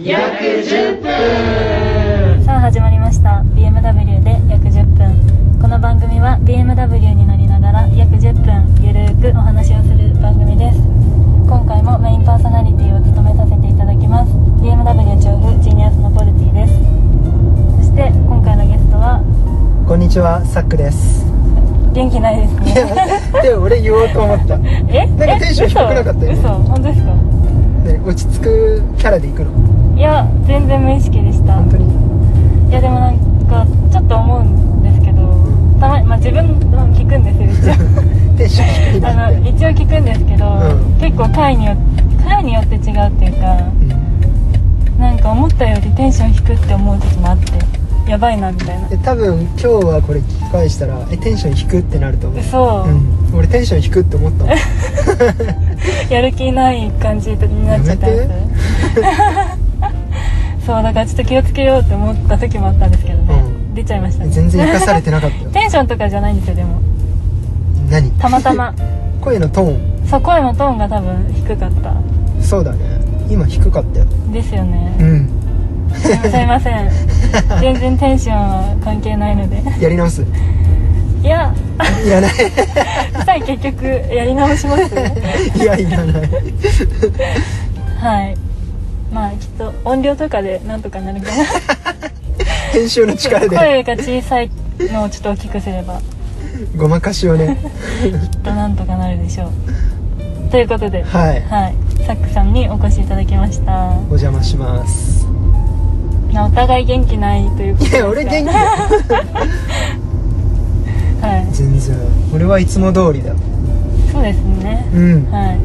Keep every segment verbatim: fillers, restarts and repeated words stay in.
約じゅっぷん。 さあ始まりました ビーエムダブリュー で約じゅっぷん。この番組は ビーエムダブリュー に乗りながら約じゅっぷんゆるーくお話をする番組です。今回もメインパーソナリティを務めさせていただきます ビーエムダブリュー 調布ジーニアスのポルティです。そして今回のゲストはこんにちは、サックです。 元気ないですね。 いや、でも俺言おうと思った。 えなんかテンション低くなかったよ。 嘘、本当ですか？ ね、落ち着くキャラで行くの？ いや、全然無意識でした。 本当に？ いやでもなんかちょっと思うんですけど、たまに、まあ、自分も聞くんですよ、一応。 テンション低いなって。 あの一応聞くんですけど、 うん、 結構回によって回によって違うっていうか、うん、なんか思ったよりテンション低って思う時もあって、やばいなみたいな。 え多分今日はこれ聞き返したらえテンション低ってなると思う。 そう、うん、 俺テンション低って思ったもん。 やる気ない感じになっちゃったやつ。そうだからちょっと気をつけようって思った時もあったんですけどね、うん、出ちゃいましたね。 全然生かされてなかったよ。 テンションとかじゃないんですよ。でも何たまたま声のトーン。 そう、声のトーンが多分低かった。 そうだね、今低かったよ。 ですよね。 うん。 すいません。全然テンションは関係ないので。 やり直す？ いや、 いらない。 さあ結局やり直します。 いや、いらない。 はい。まあきっと音量とかでなんとかなるかな。 編集の力で声が小さいのをちょっと大きくすればごまかしをね。 きっとなんとかなるでしょう。ということで、 はい、 はい、サックさんにお越しいただきました。 お邪魔します。 お互い元気ないということですか？ いや、俺元気だよ。 はい、 全然俺はいつも通りだよ。 そうですね。 うん、 はい、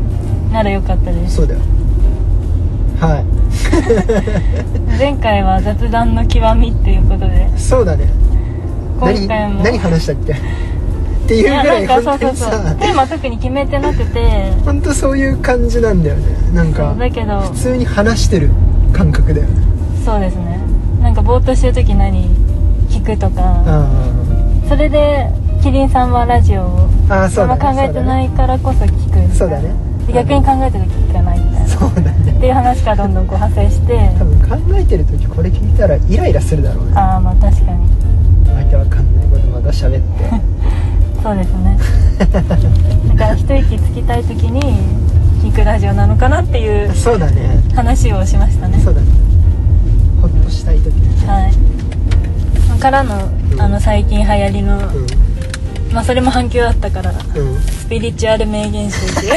ならよかったです。 そうだよ。はい。 前回は雑談の極みっていうことで。 そうだね。 今回も何, 何話したっけっていうぐらい本当にさ、 テーマ特に決めてなくて、 本当そういう感じなんだよね。なんかだけど普通に話してる感覚だよね。 そうですね。なんかぼーっとしてる時何聞くとか、 あそれでキリンさんはラジオをあそうだ、ね、 あんま考えてないからこそ聞くみたいな。 そうだね。 逆に考えてる時聞かないみたいな。 そうだね。 っていう話からどんどんこう派生して、 多分考えてる時これ聞いたらイライラするだろうね。 ああ、まあ確かに。 わけわかんないことまた喋って。 そうですね。だから一息つきたい時に聞くラジオなのかなっていうそうだね話をしましたね。 そうだね。ほっとしたい時に、 はい。からの、うん、あの最近流行りの、うん、まあそれも反響だったから、うん、スピリチュアル名言集っていう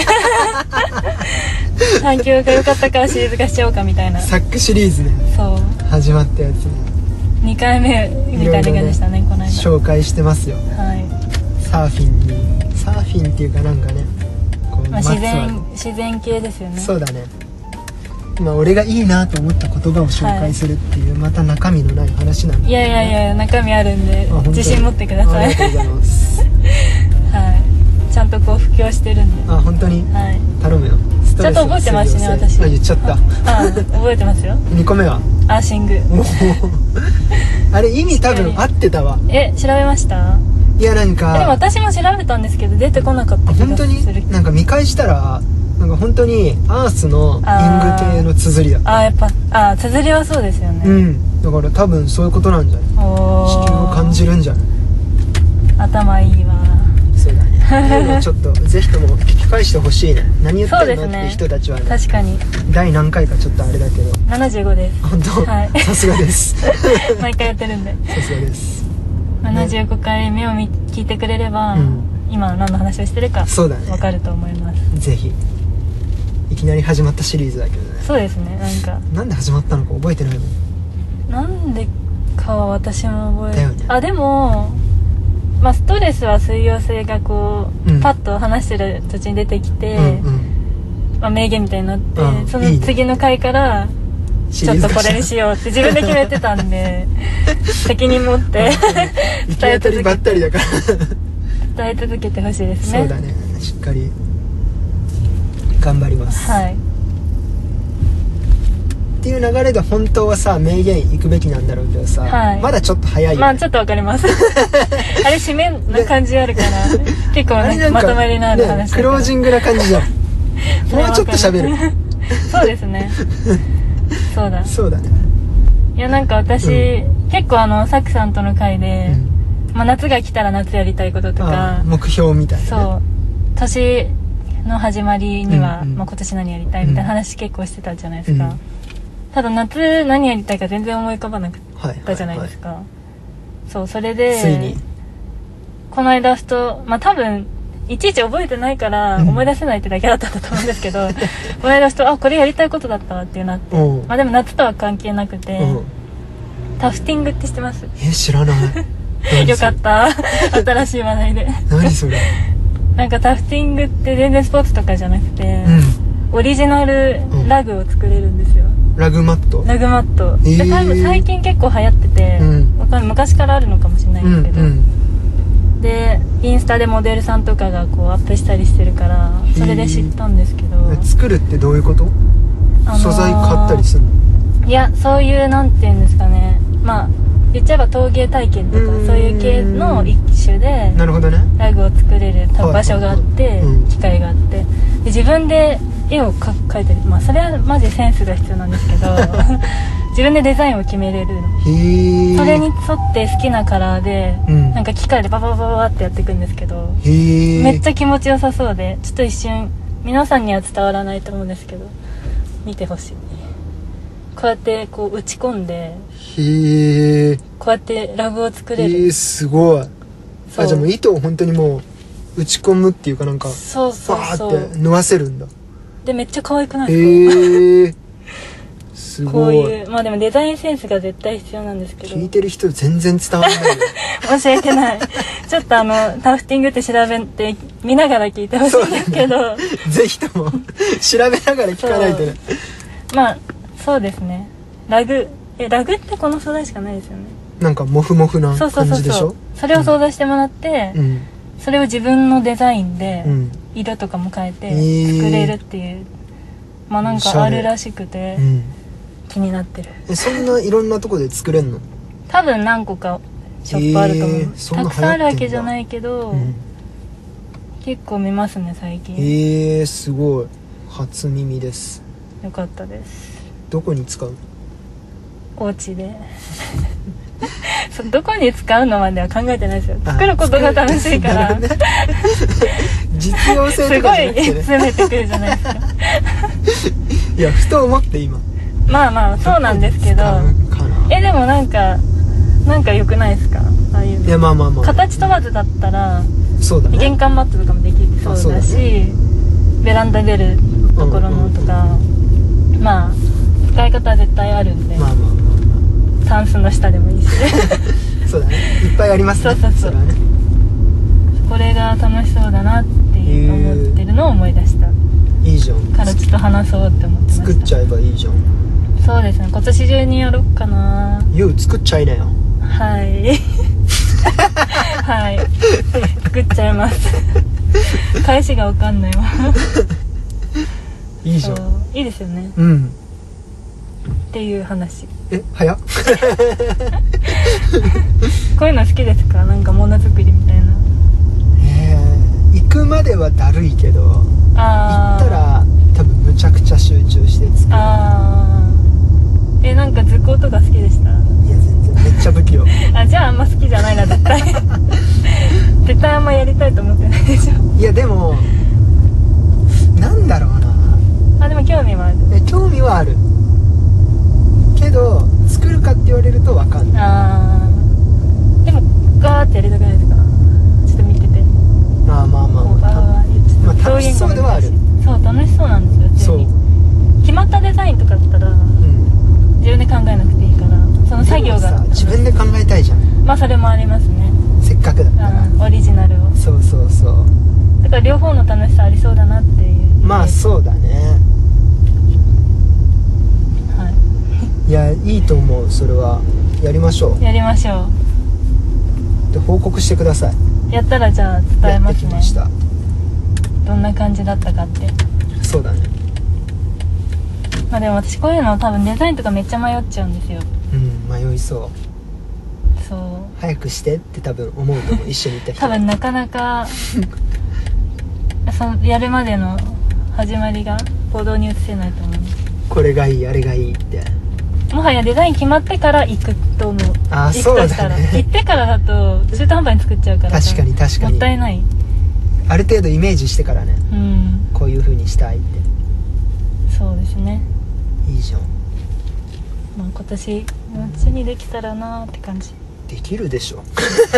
反響が良かったからシリーズ化しちゃおうかみたいな。 サックシリーズね。 そう始まったやつね。 にかいめみたいな感じでしたね、この間紹介してますよ。 はい。 サーフィンにサーフィンっていうかなんかね、こう、 まあ、自然自然系ですよね。 そうだね。まあ俺がいいなと思った言葉を紹介するっていう、はい、また中身のない話なんで、ね、 いやいやいや中身あるんで自信持ってください。 ありがとうございます。 はい。ちゃんとこう布教してるんで。 あ、本当に、はい、頼むよ。ストレスちゃんと覚えてますしね、私。 あ、言っちゃった。 ああ、覚えてますよ。 にこめはアーシング。 あれ意味多分合ってたわ。 え、調べました？ いや、なんかでも私も調べたんですけど出てこなかった気がする。 本当になんか見返したらなんか本当にアースのイング系の綴りだった。 ああ、やっぱあ綴りはそうですよね。 うん、だから多分そういうことなんじゃない？地球を感じるんじゃない？ 頭いいわ。 そうだね。ちょっとぜひとも聞き返してほしいね。何言ってんのって人たちはね。 確かに第何回かちょっとあれだけどななじゅうごです。 本当、はい、さすがです。 毎回やってるんでさすがです。 ななじゅうごかいめを聞いてくれれば、うん、今何の話をしてるか分かると思います。 ぜひ。いきなり始まったシリーズだけどね。 そうですね。なんかなんで始まったのか覚えてないもん。 なんでかは私も覚えて、 ね、 あでもまあストレスは水溶性がこう、うん、パッと話してる途中に出てきて、うんうん、まあ、名言みたいになって、うん、その次の回からちょっとこれにしようって自分で決めてたんで責任持って伝え続けばったりだから伝え続けてほしいですね。 そうだね。しっかり頑張ります。 はい。 っていう流れで本当はさ名言行くべきなんだろうけどさ、はい、まだちょっと早いよ、ね。 まあちょっとわかります。あれ締めな感じあるから結構ねまとまりのある話、 ね、クロージングな感じじゃん。もうちょっと喋る。 そうですね。 そうだそうだね。 いやなんか私、 う結構あのさくさんとの会で、 うんまあ、夏が来たら夏やりたいこととあかあ目標みたいなね。 そう年の始まりには、 うんうんまあ、今年何やりたいみたいな話結構してたじゃないですか、 うんただ夏何やりたいか全然思い浮かばなかっはいたじゃないですはか、そうそれでついにこの間ふとまあ多分いちいち覚えてないからうん思い出せないってだけだったんだと思うんですけど、この間ふとあこれやりたいことだったわっていうなって、 おうまあでも夏とは関係なくて、 うんタフティングって知ってます？ え知らないよかった新しい話題で何それ。 なんかタフティングって全然スポーツとかじゃなくて、 うんオリジナルラグを作れるんですよ、 ラグマット。 ラグマット、 へーで多分最近結構流行ってて、 うんわかんない昔からあるのかもしれないうんんですけど、 うんでインスタでモデルさんとかがこうアップしたりしてるからそれで知ったんですけど、 え作るってどういうこと？ あのー素材買ったりするの？ いやそういうなんていうんですかね、まあ言っちゃえば陶芸体験とかうーんそういう系の一種でなるほどね。 ラグを作れる多分場所があって、 はいはいはいうん機械があってで自分で絵をか描いたり、まあそれはマジセンスが必要なんですけど自分でデザインを決めれるの、 へえ。 それに沿って好きなカラーで、 うんなんか機械でバババババってやっていくんですけど、 へえ。 めっちゃ気持ちよさそうでちょっと一瞬皆さんには伝わらないと思うんですけど見てほしい。こうやってこう打ち込んでへえ。 こうやってラグを作れる、 えー、すごい。 そうあじゃあもう糸を本当にもう打ち込むっていうかなんかそうそうバそうーって縫わせるんだ。 でめっちゃ可愛くないへですか、 え。すこごい。 ういうまあでもデザインセンスが絶対必要なんですけど聞いてる人全然伝わらないよ。 申し訳ないちょっとあのタフティングって調べて見ながら聞いてほしいんですけど、 ぜひとも調べながら聞かないとね。 まあそうですねラグえラグってこの素材しかないですよね。 なんかモフモフなそうそうそうそう感じでしょ。 それを想像してもらって、 うんそれを自分のデザインでうん色とかも変えてへー作れるっていう、まあなんかあるらしくてうん。 気になってる。 えそんないろんなとこで作れんの？ 多分何個かショップあると思う、 へーそんなたくさんあるわけじゃ流行ってんだないけど、 うん。 結構見ますね最近、 えー、すごい。初耳です。 よかったです。 どこに使う？ お家でそどこに使うのまでは考えてないですよ。 あ作ることが楽しいから、 なるほどね実用性とすごいかじゃなくてね。 詰めてくるじゃないですかいやふと思って今。 まあまあそうなんですけど、 使うかな。 えでもなんかなんか良くないですかああいうの。 いやまあまあまあ。 形問わずだったらそうだね。 玄関マットとかもできそうだし、 あそうだベランダ出るところのとか、まあ使い方は絶対あるんで、 まあまあまタンスの下でもいいしあ。そうだね。いっぱいありますね。 そうそうそうれはね。 これが楽しそうだなって思ってるのを思い出したいいじゃん。 からちょっと話そうって思ってました。 作っちゃえばいいじゃん。 そうですね今年中にやろっかな。 よう作っちゃいなよ。 はいはい作っちゃいます返しがわかんないわいいじゃ。 そうんいいですよねうん。 っていう話。 え早っ。 こういうの好きですか？なんかものづくりみたいな。 えー、行くまではだるいけど行あーったら多分むちゃくちゃ集中して作る。 あーえなんか図工とか好きでした？ いや全然めっちゃ不器用。 あじゃああんま好きじゃないな絶対絶対あんまやりたいと思ってないでしょ。 いやでもなんだろうな。 あでも興味はある。 え興味はあるけど作るかって言われると分かんない。 あーでもガーってやりたくないですか？ちょっと見ててああまあまあこうまああーちょっとまあ楽しそうではある。 そう楽しそうなんですよ普通に。決まったデザインとかだったらうん自分で考えなくていいからその作業がでもさ自分で考えたいじゃん。 まあそれもありますね。 せっかくだったら。 あオリジナルをそうそうそう。 だから両方の楽しさありそうだなっていう。 まあそうだね。 はいやいいと思う。それはやりましょいやりましょう。で報告してください。 う。やったらじゃあ伝えやってますねきました。 どんな感じだったかって。 そうだね。 まあでも私こういうの多分デザインとかめっちゃ迷っちゃうんですよ。 うん迷いそう。 そう早くしてって多分思うと思う。一緒に行った人多分なかなかそのやるまでの始まりが行動に移せないと思う。 これがいいあれがいいって。 もはやデザイン決まってから行くと思う。 あ、 行くそうだね。 としたら行ってからだと中途半端に作っちゃうからさ。 確かに確かにもったいない。 ある程度イメージしてからね、 うん、 こういう風にしたいって。 そうですね。 いいじゃん。 まあ、今年のうちにできたらなーって感じ。 できるでしょ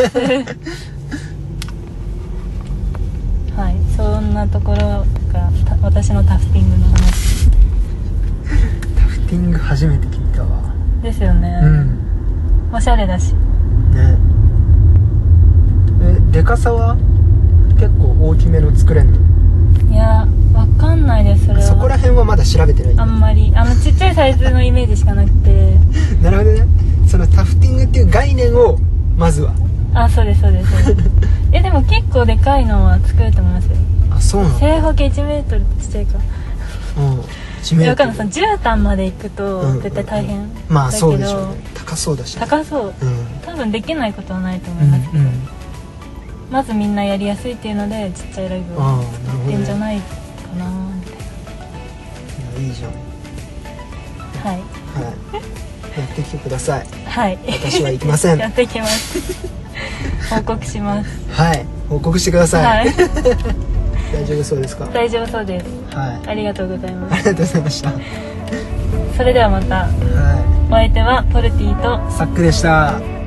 はい、そんなところが私のタフティングの話。 タフティング初めて聞いたわ。 ですよね、 うん、 おしゃれだしね。え、でかさは結構大きめの作れんの？ いや、わかんないです。それはそこら辺はまだ調べてないんだ。 あんまりあのちっちゃいサイズのイメージしかなくてなるほどね。そのタフティングっていう概念をまずは。 あ、そうですそうですそうですえ、でも結構でかいのは作れると思いますよ。 あ、そうなの？ 正方形いちメートルってちっちゃいか。 うんいちメートル。 わかんない、その絨毯まで行くとうん絶対大変、うん、 まあだけどそうでしょうね。高そうだし、ね、 高そう、 うん、 多分できないことはないと思うんいますけど、 うん、 まずみんなやりやすいっていうのでちっちゃいライブをああ、なるやっほどね。 てんじゃないかなみたいいや、いいじゃん。 な。はいはいやってきてください。 はい私は行きませんやってきます報告します。 はい報告してください、 はい大丈夫そうですか？ 大丈夫そうです。 はいありがとうございます。 ありがとうございました。はそれではまた。 いお相手はポルティとサックでした。